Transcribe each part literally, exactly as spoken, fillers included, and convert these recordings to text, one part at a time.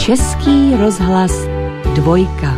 Český rozhlas Dvojka.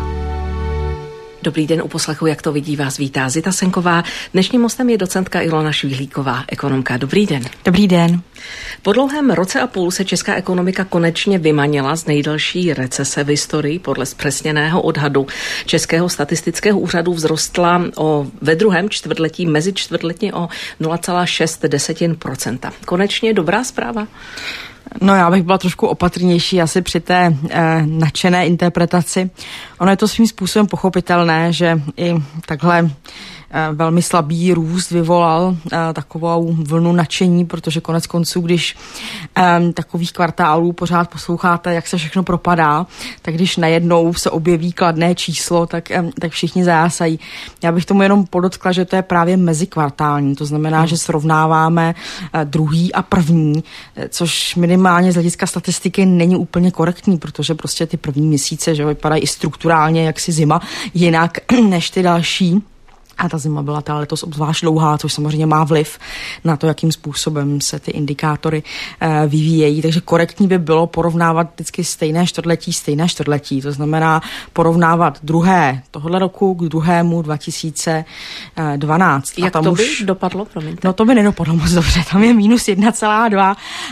Dobrý den, u poslechu Jak to vidí vás vítá Zita Senková. Dnešním hostem je docentka Ilona Švihlíková, ekonomka. Dobrý den. Dobrý den. Po dlouhém roce a půl se česká ekonomika konečně vymanila z nejdelší recese v historii. Podle zpřesněného odhadu Českého statistického úřadu vzrostla o, ve druhém čtvrtletí mezi čtvrtletí o nula celá šest procenta. Konečně dobrá zpráva? No, já bych byla trošku opatrnější asi při té eh, nadšené interpretaci. Ono je to svým způsobem pochopitelné, že i takhle eh, velmi slabý růst vyvolal eh, takovou vlnu nadšení, protože konec konců, když eh, takových kvartálů pořád posloucháte, jak se všechno propadá, tak když najednou se objeví kladné číslo, tak, eh, tak všichni zajásají. Já bych tomu jenom podotkla, že to je právě mezikvartální, to znamená, hmm. že srovnáváme eh, druhý a první, eh, což minimálně z hlediska statistiky není úplně korektní, protože prostě ty první měsíce, že vypadají i strukturálně jaksi zima jinak než ty další. A ta zima byla ta letos obzvlášť dlouhá, což samozřejmě má vliv na to, jakým způsobem se ty indikátory e, vyvíjejí. Takže korektní by bylo porovnávat vždycky stejné čtvrtletí, stejné čtvrtletí. To znamená porovnávat druhé tohle roku k druhému dva tisíce dvanáct. Jak a tam to už, by dopadlo, promiňte? No to by nedopadlo moc dobře. Tam je minus jedna celá dva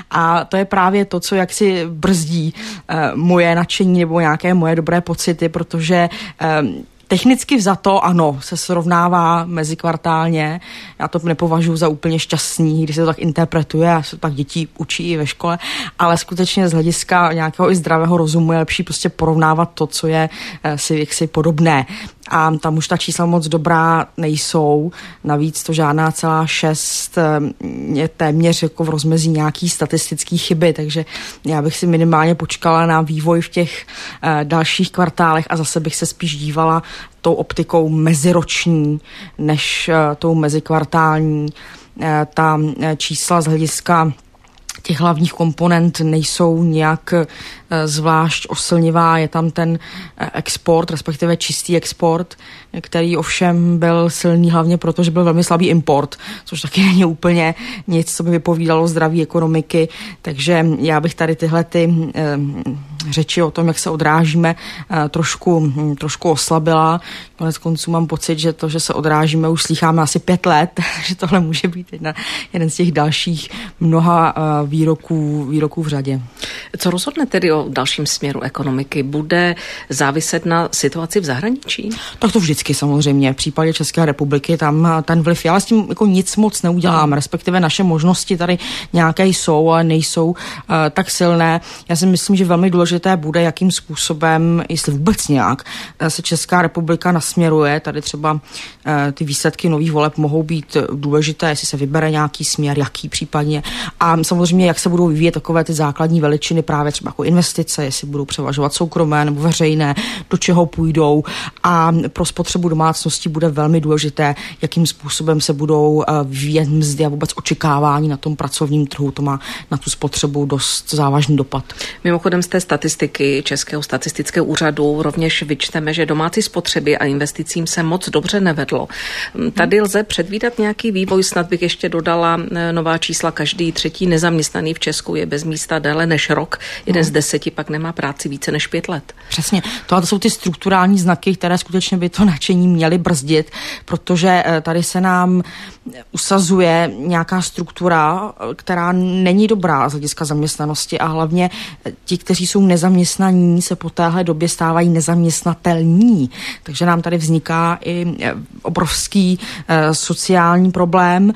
a to je právě to, co jaksi brzdí e, moje nadšení nebo nějaké moje dobré pocity, protože e, technicky vzato, ano, se srovnává mezikvartálně. Já to nepovažuji za úplně šťastný, když se to tak interpretuje a se to tak děti učí i ve škole, ale skutečně z hlediska nějakého i zdravého rozumu je lepší prostě porovnávat to, co je si jaksi podobné. A tam už ta čísla moc dobrá nejsou. Navíc to žádná celá šest je téměř jako v rozmezí nějaký statistický chyby, takže já bych si minimálně počkala na vývoj v těch uh, dalších kvartálech a zase bych se spíš dívala tou optikou meziroční než uh, tou mezikvartální. Uh, ta uh, čísla z hlediska těch hlavních komponent nejsou nějak e, zvlášť oslnivá. Je tam ten e, export, respektive čistý export, který ovšem byl silný hlavně proto, že byl velmi slabý import, což taky není úplně nic, co by vypovídalo zdraví ekonomiky. Takže já bych tady tyhle ty e, řeči o tom, jak se odrážíme, e, trošku, trošku oslabila. Konec konců mám pocit, že to, že se odrážíme, už slýcháme asi pět let, že tohle může být jedna, jeden z těch dalších mnoha e, výroků, výroků v řadě. Co rozhodne tedy o dalším směru ekonomiky? Bude záviset na situaci v zahraničí? Tak to vždycky samozřejmě. V případě České republiky tam ten vliv je, ale s tím jako nic moc neuděláme, respektive naše možnosti tady nějaké jsou, ale nejsou uh, tak silné. Já si myslím, že velmi důležité bude, jakým způsobem, jestli vůbec nějak, se Česká republika nasměruje. Tady třeba uh, ty výsledky nových voleb mohou být důležité, jestli se vybere nějaký směr, jaký případně. A samozřejmě, jak se budou vyvíjet takové ty základní veličiny, právě třeba jako investice, jestli budou převažovat soukromé nebo veřejné, do čeho půjdou. A pro spotřebu domácností bude velmi důležité, jakým způsobem se budou vyvíjet mzdy a vůbec očekávání na tom pracovním trhu. To má na tu spotřebu dost závažný dopad. Mimochodem z té statistiky Českého statistického úřadu rovněž vyčteme, že domácí spotřeby a investicím se moc dobře nevedlo. Tady lze předvídat nějaký vývoj, snad bych ještě dodala nová čísla, každý třetí nezaměstnaný v Česku je bez místa déle než rok, jeden no. z deseti pak nemá práci více než pět let. Přesně. To, to jsou ty strukturální znaky, které skutečně by to nadšení měly brzdit, protože tady se nám usazuje nějaká struktura, která není dobrá z hlediska zaměstnanosti a hlavně ti, kteří jsou nezaměstnaní, se po téhle době stávají nezaměstnatelní. Takže nám tady vzniká i obrovský sociální problém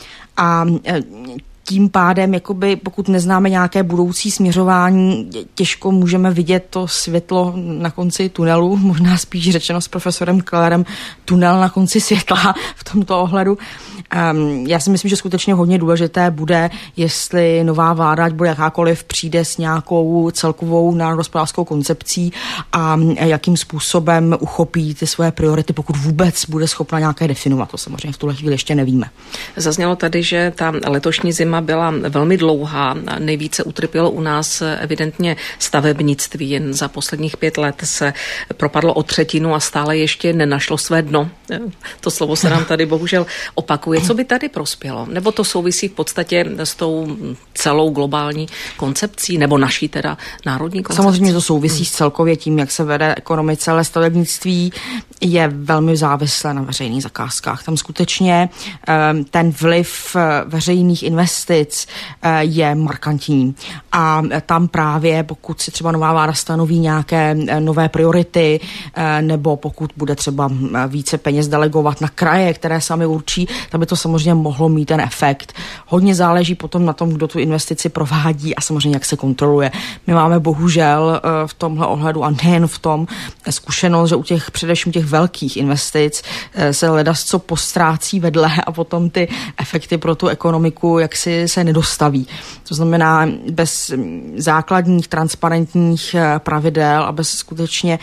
a tím pádem, jakoby, pokud neznáme nějaké budoucí směřování, těžko můžeme vidět to světlo na konci tunelu, možná spíš řečeno s profesorem Kellerem, tunel na konci světla v tomto ohledu. Um, já si myslím, že skutečně hodně důležité bude, jestli nová vláda, ať bude jakákoliv, přijde s nějakou celkovou národohospodářskou koncepcí a jakým způsobem uchopí ty své priority, pokud vůbec bude schopna nějaké definovat. To samozřejmě v tuhle chvíli ještě nevíme. Zaznělo tady, že ta letošní zima byla velmi dlouhá. Nejvíce utrpělo u nás evidentně stavebnictví. Jen za posledních pět let se propadlo o třetinu a stále ještě nenašlo své dno. To slovo se nám tady bohužel opakuje. funguje. Co by tady prospělo? Nebo to souvisí v podstatě s tou celou globální koncepcí, nebo naší teda národní koncepcí? Samozřejmě to souvisí s celkově tím, jak se vede ekonomice, ale stavebnictví je velmi závislé na veřejných zakázkách. Tam skutečně ten vliv veřejných investic je markantní. A tam právě, pokud si třeba nová vláda stanoví nějaké nové priority, nebo pokud bude třeba více peněz delegovat na kraje, které sami určí, tak by to samozřejmě mohlo mít ten efekt. Hodně záleží potom na tom, kdo tu investici provádí a samozřejmě jak se kontroluje. My máme bohužel v tomhle ohledu a nejen v tom zkušenost, že u těch především těch velkých investic se ledasco postrácí vedle a potom ty efekty pro tu ekonomiku jaksi se nedostaví. To znamená, bez základních transparentních pravidel a bez skutečně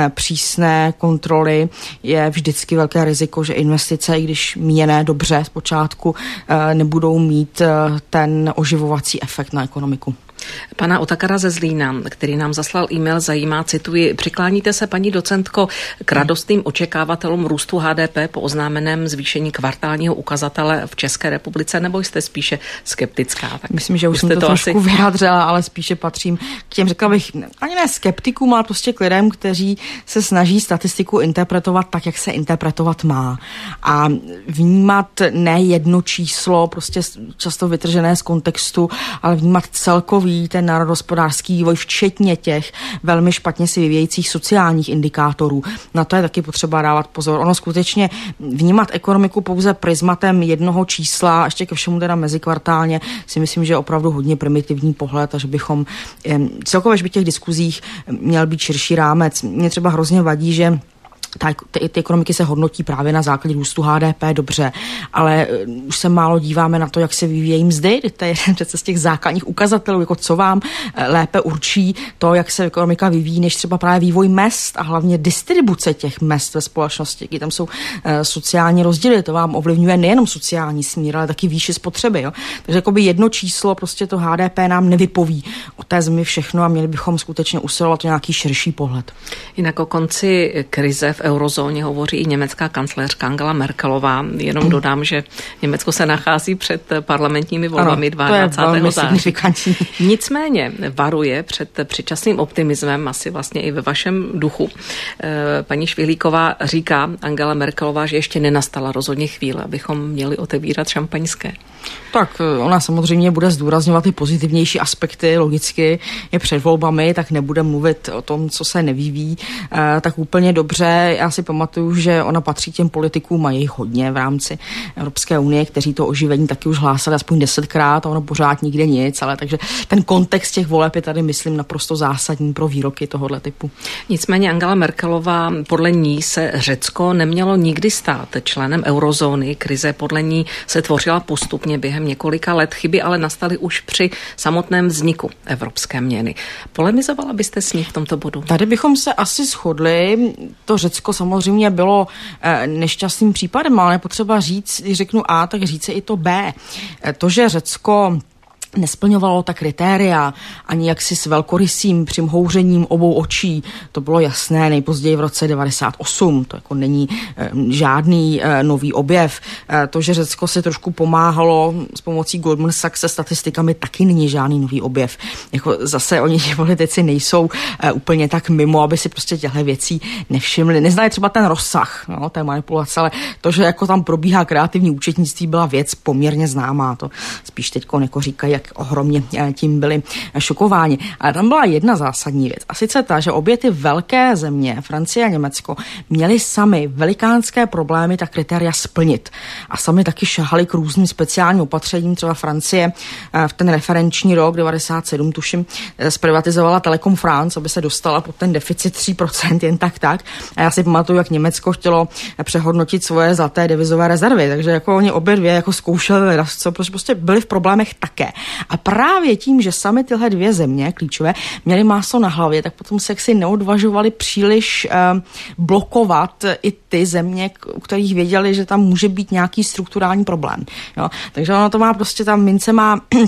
přísné kontroly je vždycky velké riziko, že investice, i když míněné dobře zpočátku, nebudou mít ten oživovací efekt na ekonomiku. Pana Otakara ze Zlína, který nám zaslal e-mail, zajímá, cituji, přikláníte se, paní docentko, k radostným očekávatelům růstu H D P po oznámeném zvýšení kvartálního ukazatele v České republice, nebo jste spíše skeptická? Tak myslím, že už jsem to, to trošku asi vyjádřila, ale spíše patřím k těm, řekla bych, ani ne skeptikům, ale prostě k lidem, kteří se snaží statistiku interpretovat tak, jak se interpretovat má. A vnímat ne jedno číslo, prostě často vytržené z kontextu, ale vnímat celkový ten národohospodářský vývoj, včetně těch velmi špatně si vyvíjejících sociálních indikátorů. Na to je taky potřeba dávat pozor. Ono skutečně vnímat ekonomiku pouze prismatem jednoho čísla, a ještě ke všemu teda mezikvartálně, si myslím, že je opravdu hodně primitivní pohled a že bychom celkově, že by v těch diskuzích měl být širší rámec. Mně třeba hrozně vadí, že Tak, ty, ty ekonomiky se hodnotí právě na základě růstu H D P, dobře, ale uh, už se málo díváme na to, jak se vyvíjejí mzdy. To je jeden přece z těch základních ukazatelů, jako co vám uh, lépe určí to, jak se ekonomika vyvíjí, než třeba právě vývoj mezd a hlavně distribuce těch mezd ve společnosti. Tam jsou uh, sociální rozdíly, to vám ovlivňuje nejenom sociální smír, ale taky výši spotřeby. Jo? Takže jakoby jedno číslo, prostě to H D P nám nevypoví o té zemi všechno a měli bychom skutečně usilovat o nějaký širší pohled. Jinak o konci krize v eurozóně hovoří i německá kancléřka Angela Merkelová. Jenom dodám, že Německo se nachází před parlamentními volbami dvacátého září. Nicméně varuje před předčasným optimismem, asi vlastně i ve vašem duchu. Paní Švihlíková říká, Angela Merkelová, že ještě nenastala rozhodně chvíle, abychom měli otevírat šampaňské. Tak ona samozřejmě bude zdůrazňovat ty pozitivnější aspekty, logicky je před volbami, tak nebude mluvit o tom, co se nevyvíjí tak úplně dobře. Já si pamatuju, že ona patří těm politikům a jejich hodně v rámci Evropské unie, kteří to oživení taky už hlásali aspoň desetkrát a ono pořád nikde nic, ale takže ten kontext těch voleb je tady, myslím, naprosto zásadní pro výroky tohohle typu. Nicméně Angela Merkelová, podle ní se Řecko nemělo nikdy stát členem eurozóny. Krize podle ní se tvořila postupně během několika let. Chyby ale nastaly už při samotném vzniku evropské měny. Polemizovala byste s ní v tomto bodu? Tady bychom se asi shodli. To Řecko samozřejmě bylo e, nešťastným případem, ale je potřeba říct, když řeknu A, tak říct i to B. E, to, že Řecko nesplňovalo ta kritéria, ani jaksi s velkorysým přimhouřením obou očí. To bylo jasné nejpozději v roce devadesát osm. To jako není e, žádný e, nový objev. E, to, že Řecko se trošku pomáhalo s pomocí Goldman Sachs se statistikami, taky není žádný nový objev. Jako zase oni ti politici nejsou e, úplně tak mimo, aby si prostě těchto věcí nevšimli. Neznají třeba ten rozsah, no, té manipulace, ale to, že jako tam probíhá kreativní účetnictví, byla věc poměrně známá. To spíš teďko jako říkají, jak ohromně tím byli šokováni. Ale tam byla jedna zásadní věc. A sice ta, že obě ty velké země, Francie a Německo, měly sami velikánské problémy ta kritéria splnit. A sami taky šahali k různým speciálním opatřením. Třeba Francie v ten referenční rok devadesát sedm, tuším, zprivatizovala Telekom France, aby se dostala pod ten deficit tři procenta jen tak tak. A já si pamatuju, jak Německo chtělo přehodnotit svoje zlaté devizové rezervy. Takže jako oni obě dvě jako zkoušeli, co prostě byli v problémech také. A právě tím, že sami tyhle dvě země klíčové měly máslo na hlavě, tak potom se jaksi neodvažovali příliš eh, blokovat i ty země, u kterých věděli, že tam může být nějaký strukturální problém. Jo? Takže ono to má prostě, ta mince má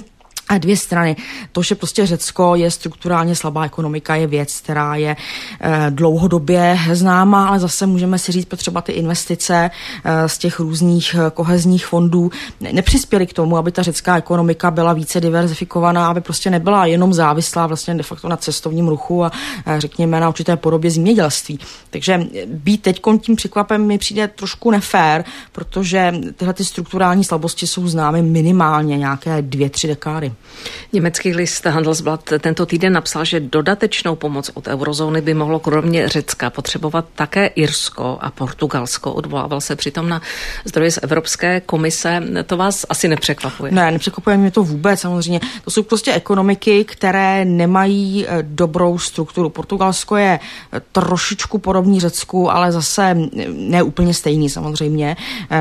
A dvě strany. To, že prostě Řecko je strukturálně slabá ekonomika, je věc, která je e, dlouhodobě známá, ale zase můžeme si říct, potřeba ty investice e, z těch různých kohezních fondů nepřispěly k tomu, aby ta řecká ekonomika byla více diverzifikovaná, aby prostě nebyla jenom závislá vlastně de facto na cestovním ruchu a e, řekněme na určité podobě zemědělství. Takže být teďkon tím překvapem mi přijde trošku nefér, protože tyhle ty strukturální slabosti jsou známy minimálně nějaké dvě, tři dekády. Německý list Handelsblatt tento týden napsal, že dodatečnou pomoc od eurozóny by mohlo kromě Řecka potřebovat také Irsko a Portugalsko. Odvolával se přitom na zdroje z Evropské komise. To vás asi nepřekvapuje? Ne, nepřekvapuje mě to vůbec, samozřejmě. To jsou prostě ekonomiky, které nemají dobrou strukturu. Portugalsko je trošičku podobný Řecku, ale zase ne úplně stejný samozřejmě.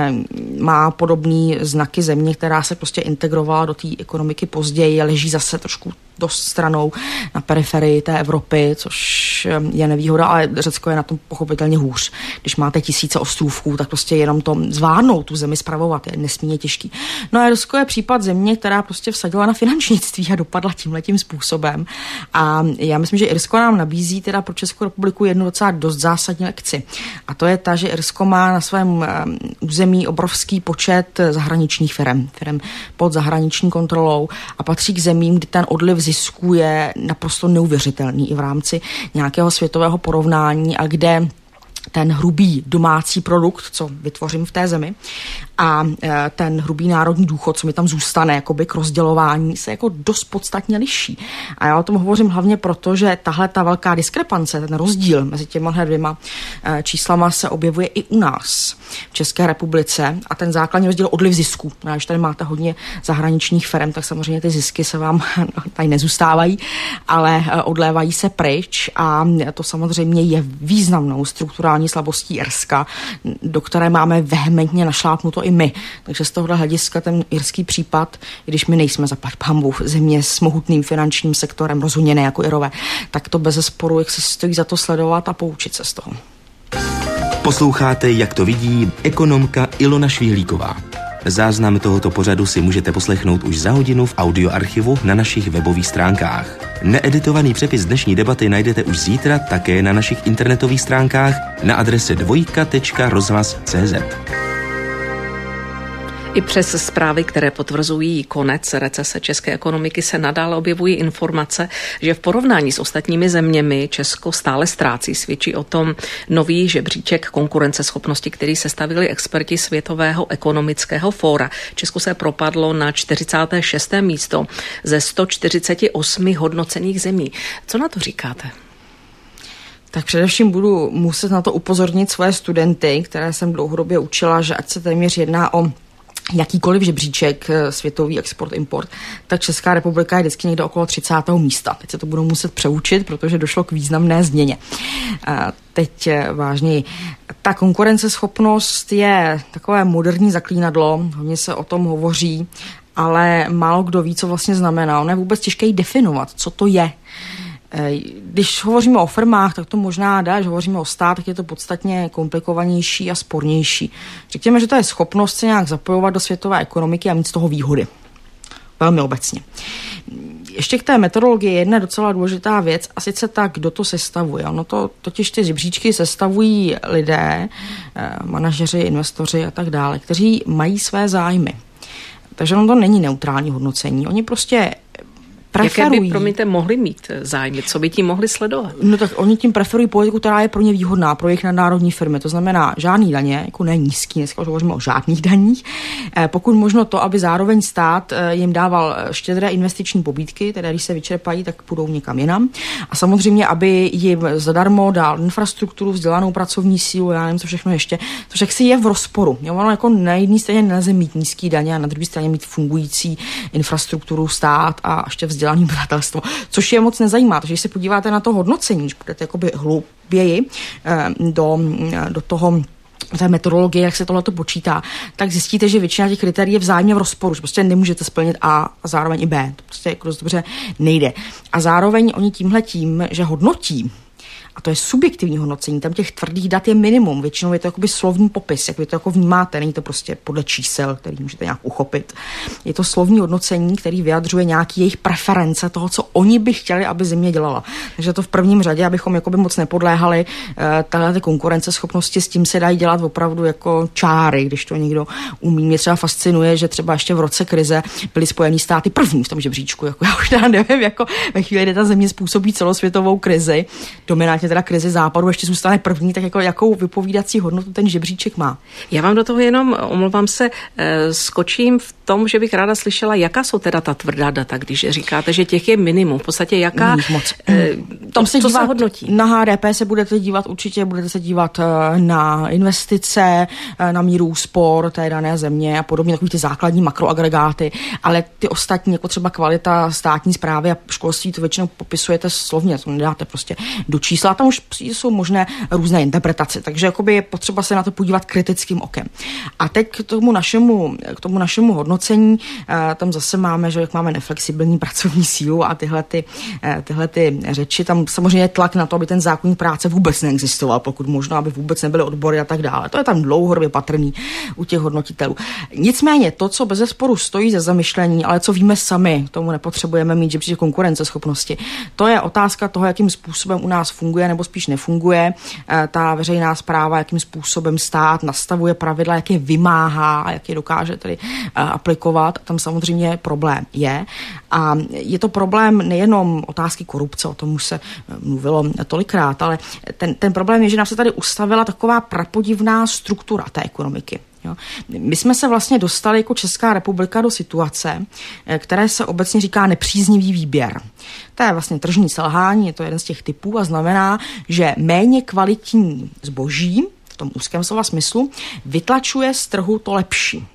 Má podobný znaky země, která se prostě integrovala do té ekonomiky později, leží zase trošku dost stranou na periferii té Evropy, což je nevýhoda, ale Řecko je na tom pochopitelně hůř. Když máte tisíce ostrůvků, tak prostě jenom to zvládnout tu zemi spravovat je nesmírně těžký. No a Irsko je případ země, která prostě vsadila na finančnictví a dopadla tímhletím způsobem. A já myslím, že Irsko nám nabízí teda pro Českou republiku jednu docela dost zásadní lekci. A to je ta, že Irsko má na svém území obrovský počet zahraničních firem, firem pod zahraniční kontrolou a patří k zemím, kdy ten odliv zisků je naprosto neuvěřitelný i v rámci nějakého světového porovnání a kde ten hrubý domácí produkt, co vytvořím v té zemi, a ten hrubý národní důchod, co mi tam zůstane jakoby k rozdělování, se jako dost podstatně liší. A já o tom hovořím hlavně proto, že tahle ta velká diskrepance, ten rozdíl mezi těma dvěma číslama se objevuje i u nás v České republice a ten základní rozdíl odliv zisků. A když tady máte hodně zahraničních firm, tak samozřejmě ty zisky se vám tady nezůstávají, ale odlévají se pryč a to samozřejmě je významnou strukturální slabostí Irska, do které máme vehementně našlápnuto i my. Takže z tohohle hlediska ten irský případ, i když my nejsme zaplať pambu země s mohutným finančním sektorem, rozhodně ne jako Irové, tak to bezesporu, jak se stojí za to sledovat a poučit se z toho. Posloucháte, jak to vidí ekonomka Ilona Švihlíková. Záznam tohoto pořadu si můžete poslechnout už za hodinu v audioarchivu na našich webových stránkách. Needitovaný přepis dnešní debaty najdete už zítra také na našich internetových stránkách na adrese dvojka tečka rozhlas tečka cé zet. I přes zprávy, které potvrzují konec recese české ekonomiky, se nadále objevují informace, že v porovnání s ostatními zeměmi Česko stále ztrácí. Svědčí o tom nový žebříček konkurenceschopnosti, který sestavili experti Světového ekonomického fóra. Česko se propadlo na čtyřicáté šesté místo ze sto čtyřicet osm hodnocených zemí. Co na to říkáte? Tak především budu muset na to upozornit svoje studenty, které jsem dlouhodobě učila, že ať se téměř jedná o jakýkoliv žebříček světový export-import, tak Česká republika je vždycky někde okolo třicátého místa. Teď se to budou muset přeučit, protože došlo k významné změně. A teď vážněji. Ta konkurenceschopnost je takové moderní zaklínadlo, hodně se o tom hovoří, ale málo kdo ví, co vlastně znamená. Ono je vůbec těžké definovat, co to je. Když hovoříme o firmách, tak to možná dá, když hovoříme o státech, je to podstatně komplikovanější a spornější. Řekněme, že to je schopnost se nějak zapojovat do světové ekonomiky a mít z toho výhody. Velmi obecně. Ještě k té metodologii je jedna docela důležitá věc a sice tak, kdo to sestavuje. Ono to totiž ty žebříčky sestavují lidé, manažeři, investoři a tak dále, kteří mají své zájmy. Takže ono to není neutrální hodnocení. Oni prostě preferují. Jaké by, promiňte, mohli mít zájmy? Co by tím mohli sledovat? No tak oni tím preferují politiku, která je pro ně výhodná, pro jejich nadnárodní firmy. To znamená žádný daně, jako ne nízký, dneska už hovoříme o žádných daních. Eh, pokud možno to, aby zároveň stát eh, jim dával štědré investiční pobídky, tedy když se vyčerpají, tak půjdou někam jinam. A samozřejmě, aby jim zadarmo dal infrastrukturu, vzdělanou pracovní sílu, já nevím, co všechno ještě. To však si je v rozporu. Jo, ono jako na jedné straně nelze mít nízký daně a na druhé straně mít fungující infrastrukturu, stát a ještě vzdělaný obyvatelstvo, což je moc nezajímá. Takže když se podíváte na to hodnocení, když budete jakoby hlouběji do, do toho té metodologie, jak se tohleto počítá, tak zjistíte, že většina těch kritérií je vzájemně v rozporu, že prostě nemůžete splnit A a zároveň i B. To prostě jako dost dobře nejde. A zároveň oni tímhle tím, že hodnotí A to je subjektivní hodnocení, tam těch tvrdých dat je minimum, většinou je to jakoby slovní popis, jak vy to jako vnímáte, není to prostě podle čísel, který můžete nějak uchopit. Je to slovní hodnocení, který vyjadřuje nějaký jejich preference toho, co oni by chtěli, aby země dělala. Takže to v prvním řadě, abychom jakoby moc nepodléhali tahle ty konkurenceschopnosti, s tím se dají dělat opravdu jako čáry, když to někdo umí. Mě třeba fascinuje, že třeba ještě v roce krize byly Spojené státy první v tom žebříčku. Jako já už teda nevím, jako ve chvíli, kdy ta země způsobí celosvětovou krizi, dominantně teda krizi západu, ještě zůstane první, tak jako jakou vypovídací hodnotu ten žebříček má. Já vám do toho jenom, omlouvám se, skočím v tom, že bych ráda slyšela, jaká jsou teda ta tvrdá data, když říkáte, že těch je minimum. V podstatě jaká, moc. Eh, Tam se co dívat, se hodnotí? Na H D P se budete dívat určitě, budete se dívat na investice, na míru úspor té dané země a podobně, takový ty základní makroagregáty, ale ty ostatní, jako třeba kvalita státní správy a školství, to většinou popisujete slovně, to nedáte prostě do čísla, tam už jsou možné různé interpretace, takže jakoby je potřeba se na to podívat kritickým okem. A teď k tomu našemu, k tomu našemu hodnocení, tam zase máme, že jak máme neflexibilní pracovní sílu a tyhle ty, tyhle ty řeči, tam samozřejmě je tlak na to, aby ten zákoník práce vůbec neexistoval, pokud možno, aby vůbec nebyly odbory a tak dále. To je tam dlouhodobě patrný u těch hodnotitelů. Nicméně to, co bezesporu stojí za zamyšlení, ale co víme sami, tomu nepotřebujeme mít, že při konkurenceschopnosti, to je otázka toho, jakým způsobem u nás funguje nebo spíš nefunguje ta veřejná správa, jakým způsobem stát nastavuje pravidla, jak je vymáhá a jak je dokáže tedy aplikovat. Tam samozřejmě problém je. A je to problém nejenom otázky korupce, o tom už se mluvilo tolikrát, ale ten, ten problém je, že nám se tady ustavila taková prapodivná struktura té ekonomiky. Jo. My jsme se vlastně dostali jako Česká republika do situace, které se obecně říká nepříznivý výběr. To je vlastně tržní selhání, je to jeden z těch typů a znamená, že méně kvalitní zboží, v tom úzkém slova smyslu, vytlačuje z trhu to lepší.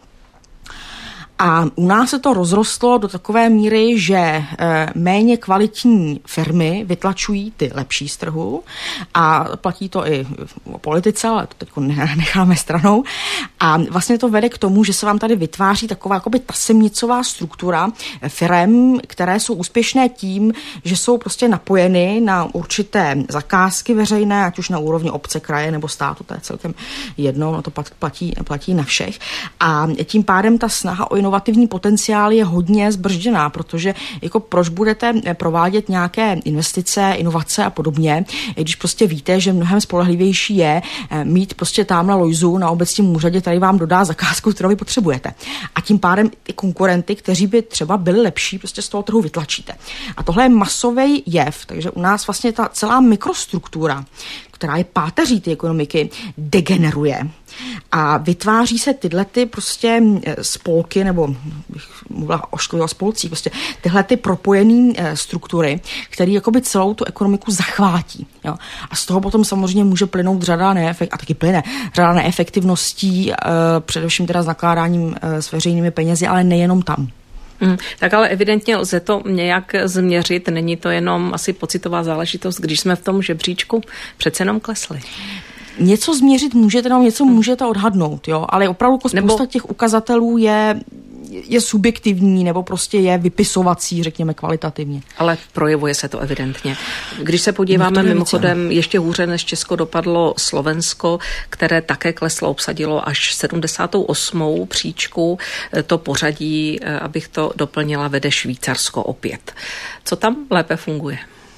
A u nás se to rozrostlo do takové míry, že e, méně kvalitní firmy vytlačují ty lepší z trhu a platí to i o politice, ale to teď necháme stranou. A vlastně to vede k tomu, že se vám tady vytváří taková jakoby tasemnicová struktura firem, které jsou úspěšné tím, že jsou prostě napojeny na určité zakázky veřejné, ať už na úrovni obce, kraje nebo státu, to je celkem jedno, no to platí, platí na všech. A tím pádem ta snaha o inovativní potenciál je hodně zbržděná, protože jako proč budete provádět nějaké investice, inovace a podobně, když prostě víte, že mnohem spolehlivější je mít prostě tamhle Lojzu na obecním úřadě, který vám dodá zakázku, kterou vy potřebujete. A tím pádem ty konkurenty, kteří by třeba byli lepší, prostě z toho trhu vytlačíte. A tohle je masový jev, takže u nás vlastně ta celá mikrostruktura, která je páteří té ekonomiky, degeneruje. A vytváří se tyhle ty prostě spolky, nebo bych mluvila o spolcích, prostě tyhle ty propojené struktury, které jakoby celou tu ekonomiku zachvátí. Jo. A z toho potom samozřejmě může plynout řada neefekt, a taky plyne, řada neefektivností, především teda s nakládáním s veřejnými penězi, ale nejenom tam. Hmm, tak ale evidentně lze to nějak změřit, není to jenom asi pocitová záležitost, když jsme v tom žebříčku přece jenom klesli. Něco změřit můžete, no něco můžete odhadnout, jo, ale opravdu spousta nebo... těch ukazatelů je, je subjektivní nebo prostě je vypisovací, řekněme kvalitativně. Ale projevuje se to evidentně. Když se podíváme mimochodem, ještě hůře než Česko dopadlo Slovensko, které také kleslo, obsadilo až sedmdesátou osmou příčku. To pořadí, abych to doplnila, vede Švýcarsko opět. Co tam lépe funguje?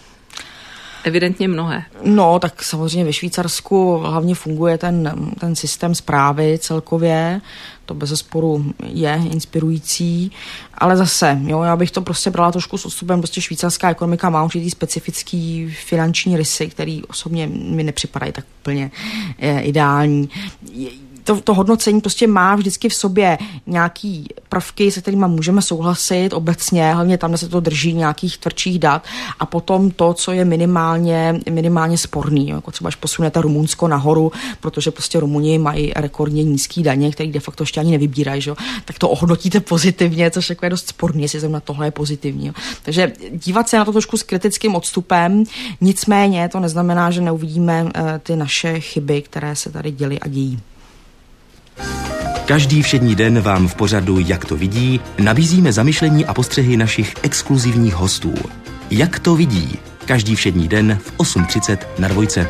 Evidentně mnohé. No, tak samozřejmě ve Švýcarsku hlavně funguje ten, ten systém správy celkově. To bezesporu je inspirující, ale zase, jo, já bych to prostě brala trošku s odstupem, prostě švýcarská ekonomika má určitý specifický finanční rysy, který osobně mi nepřipadají tak úplně je, ideální. To, to hodnocení prostě má vždycky v sobě nějaký prvky, se kterými můžeme souhlasit obecně, hlavně tam, kde se to drží nějakých tvrdších dat a potom to, co je minimálně, minimálně sporný, jako třeba až posunete Rumunsko nahoru, protože prostě Rumuni mají rekordně nízký daně, který de facto ještě ani nevybírají, že? Tak to ohodnotíte pozitivně, což je dost sporný, jestli zrovna tohle je pozitivní. Jo. Takže dívat se na to trošku s kritickým odstupem, nicméně to neznamená, že neuvidíme uh, ty naše chyby, které se tady děly a dějí. Každý všední den vám v pořadu Jak to vidí nabízíme zamyšlení a postřehy našich exkluzivních hostů. Jak to vidí? Každý všední den v osm třicet na Dvojce.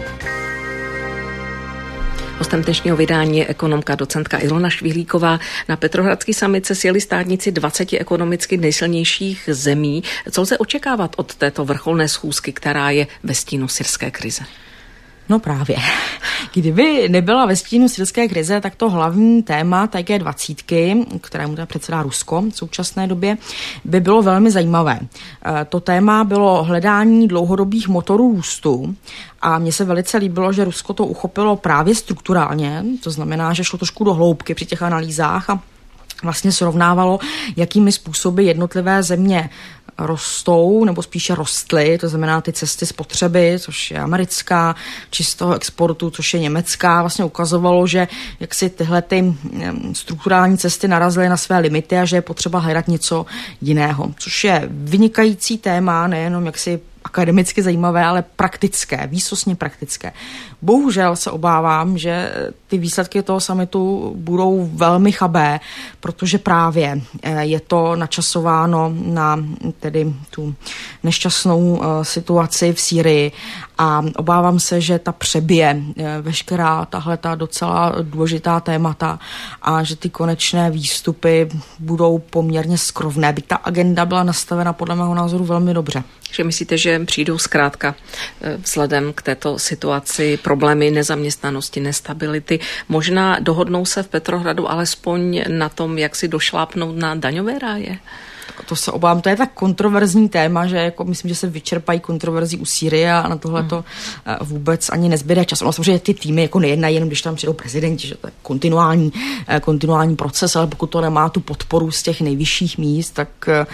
Hostem dnešního vydání je ekonomka docentka Ilona Švihlíková. Na Petrohradský summit se sjeli státníci dvaceti ekonomicky nejsilnějších zemí. Co lze očekávat od této vrcholné schůzky, která je ve stínu syrské krize? No právě. Kdyby nebyla ve stínu syrské krize, tak to hlavní téma té G dvacet, kterému teda předsedá Rusko v současné době, by bylo velmi zajímavé. To téma bylo hledání dlouhodobých motorů růstu a mně se velice líbilo, že Rusko to uchopilo právě strukturálně, to znamená, že šlo trošku do hloubky při těch analýzách a vlastně srovnávalo, jakými způsoby jednotlivé země rostou, nebo spíše rostly, to znamená ty cesty spotřeby, což je americká, čistého exportu, což je německá, vlastně ukazovalo, že jak si tyhle ty strukturální cesty narazily na své limity a že je potřeba hledat něco jiného, což je vynikající téma, nejenom jaksi akademicky zajímavé, ale praktické, výsostně praktické. Bohužel se obávám, že ty výsledky toho summitu budou velmi chabé, protože právě je to načasováno na tedy tu nešťastnou situaci v Sýrii a obávám se, že ta přebije veškerá tahle ta docela důležitá témata a že ty konečné výstupy budou poměrně skrovné. Byť ta agenda byla nastavena podle mého názoru velmi dobře. Že myslíte, že přijdou zkrátka vzhledem k této situaci problémy nezaměstnanosti, nestability. Možná dohodnou se v Petrohradu alespoň na tom, jak si došlápnout na daňové ráje? To se obávám, to je tak kontroverzní téma, že jako myslím, že se vyčerpají kontroverzí u Sýrie a na tohle to hmm. vůbec ani nezbyde čas. Ono samozřejmě ty týmy jako nejednají jenom, když tam přijdou prezidenti, že to je kontinuální, kontinuální proces, ale pokud to nemá tu podporu z těch nejvyšších míst, tak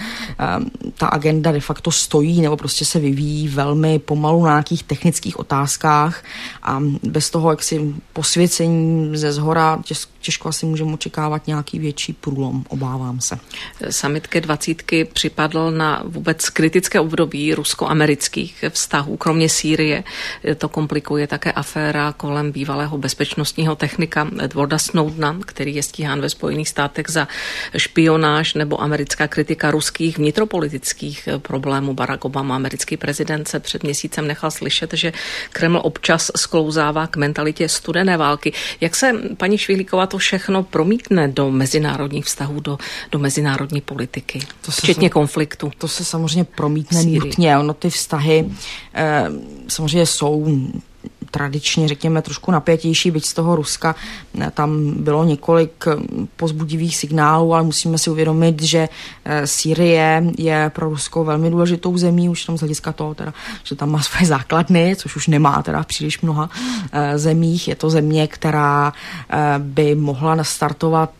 ta agenda de facto stojí nebo prostě se vyvíjí velmi pomalu na nějakých technických otázkách a bez toho jaksi posvěcení ze zhora těžko asi můžeme očekávat nějaký větší průlom, obávám se. Summit G dvacet připadl na vůbec kritické období rusko-amerických vztahů, kromě Sýrie. To komplikuje také aféra kolem bývalého bezpečnostního technika Edwarda Snowdena, který je stíhán ve Spojených státech za špionáž, nebo americká kritika ruských vnitropolitických problémů. Barack Obama, americký prezident, se před měsícem nechal slyšet, že Kreml občas sklouzává k mentalitě studené války. Jak se, paní Švihlíková, to všechno promítne do mezinárodních vztahů, do, do mezinárodní politiky? To se včetně konfliktu. To se samozřejmě promítne nutně. Ono ty vztahy eh, samozřejmě jsou tradičně, řekněme, trošku napětější, byť z toho Ruska tam bylo několik povzbudivých signálů, ale musíme si uvědomit, že Sýrie je pro Rusko velmi důležitou zemí, už tam z hlediska toho, teda, že tam má své základny, což už nemá teda v příliš mnoha zemích. Je to země, která by mohla nastartovat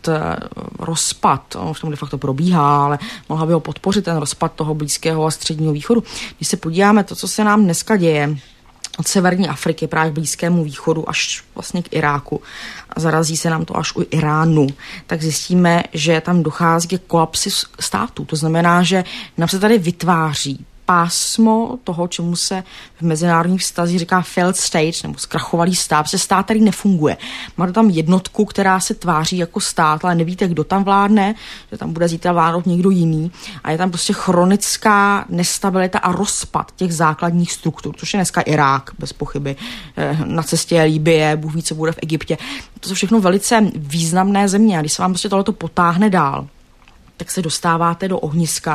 rozpad, ono už tam de facto probíhá, ale mohla by ho podpořit ten rozpad toho Blízkého a Středního východu. Když se podíváme to, co se nám dneska děje, od severní Afriky, právě k Blízkému východu až vlastně k Iráku a zarazí se nám to až u Iránu, tak zjistíme, že tam dochází ke kolapsi států. To znamená, že nám se tady vytváří pásmo toho, čemu se v mezinárodních vztazích říká failed state, nebo zkrachovalý stát, protože stát tady nefunguje. Máte tam jednotku, která se tváří jako stát, ale nevíte, kdo tam vládne, že tam bude zítra vládnout někdo jiný a je tam prostě chronická nestabilita a rozpad těch základních struktur, což je dneska Irák, bez pochyby, na cestě Libye, Bůh ví, co bude v Egyptě. To jsou všechno velice významné země a když se vám prostě tohleto potáhne dál, tak se dostáváte do ohniska,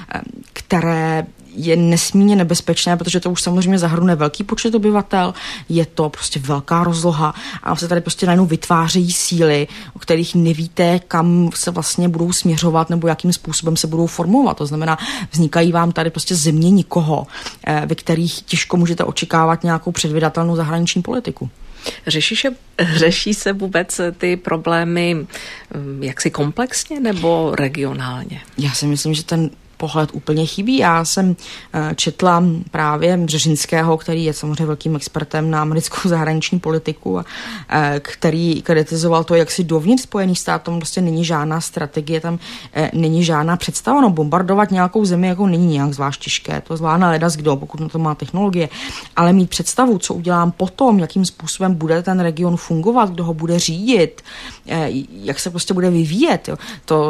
které je nesmírně nebezpečné, protože to už samozřejmě zahrnuje velký počet obyvatel, je to prostě velká rozloha a se tady prostě najednou vytvářejí síly, o kterých nevíte, kam se vlastně budou směřovat nebo jakým způsobem se budou formovat. To znamená, vznikají vám tady prostě země nikoho, ve kterých těžko můžete očekávat nějakou předvídatelnou zahraniční politiku. Řeší se, řeší se vůbec ty problémy jaksi komplexně nebo regionálně? Já si myslím, že ten pohled úplně chybí. Já jsem četla právě Břežinského, který je samozřejmě velkým expertem na americkou zahraniční politiku, a který kritizoval to, jak si dovnitř Spojených států tam prostě není žádná strategie, tam není žádná představa. No, bombardovat nějakou zemi jako není nějak zvlášť těžké, to zvládne ledas kdo, pokud na to má technologie, ale mít představu, co udělám potom, jakým způsobem bude ten region fungovat, kdo ho bude řídit, jak se prostě bude vyvíjet, jo. To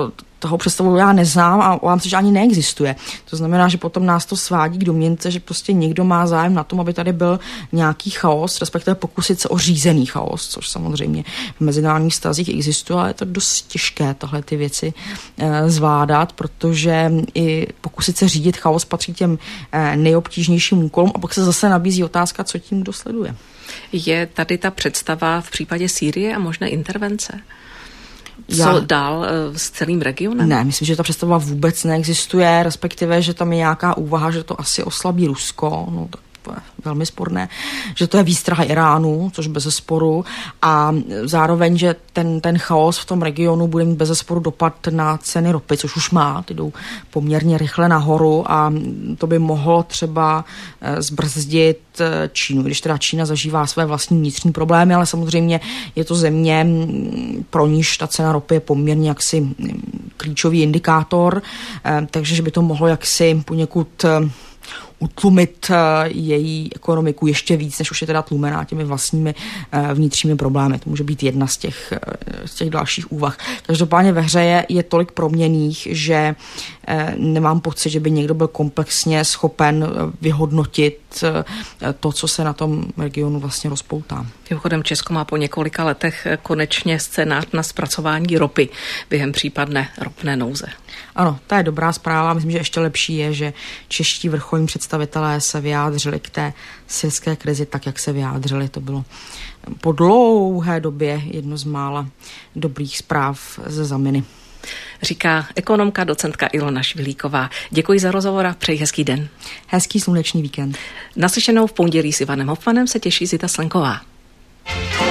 toho představu já neznám a vám se, že ani neexistuje. To znamená, že potom nás to svádí k domněnce, že prostě někdo má zájem na tom, aby tady byl nějaký chaos, respektive pokusit se o řízený chaos, což samozřejmě v mezinárodních vztazích existuje, ale je to dost těžké tohle ty věci e, zvládat, protože i pokusit se řídit chaos patří těm e, nejobtížnějším úkolům a pak se zase nabízí otázka, co tím dosleduje. Je tady ta představa v případě Sýrie a možné intervence? Co Já, dál s celým regionem? Ne, myslím, že ta představa vůbec neexistuje, respektive, že tam je nějaká úvaha, že to asi oslabí Rusko, no tak to je velmi sporné, že to je výstraha Iránu, což bezesporu, a zároveň, že ten, ten chaos v tom regionu bude mít bezesporu dopad na ceny ropy, což už má, ty jdou poměrně rychle nahoru a to by mohlo třeba zbrzdit Čínu, když teda Čína zažívá své vlastní vnitřní problémy, ale samozřejmě je to země, pro níž ta cena ropy je poměrně jaksi klíčový indikátor, takže že by to mohlo jaksi poněkud utlumit její ekonomiku ještě víc, než už je teda tlumená těmi vlastními vnitřními problémy. To může být jedna z těch, z těch dalších úvah. Každopádně ve hře je, je tolik proměnných, že nemám pocit, že by někdo byl komplexně schopen vyhodnotit to, co se na tom regionu vlastně rozpoutá. Mimochodem Česko má po několika letech konečně scénář na zpracování ropy během případné ropné nouze. Ano, to je dobrá zpráva. Myslím, že ještě lepší je, že čeští vrcholní představitelé se vyjádřili k té syrské krizi tak, jak se vyjádřili. To bylo po dlouhé době jedno z mála dobrých zpráv ze zaminy. Říká ekonomka, docentka Ilona Švihlíková. Děkuji za rozhovor a přeji hezký den. Hezký slunečný víkend. Naslyšenou v pondělí s Ivanem Hofmanem se těší Zita Slenková.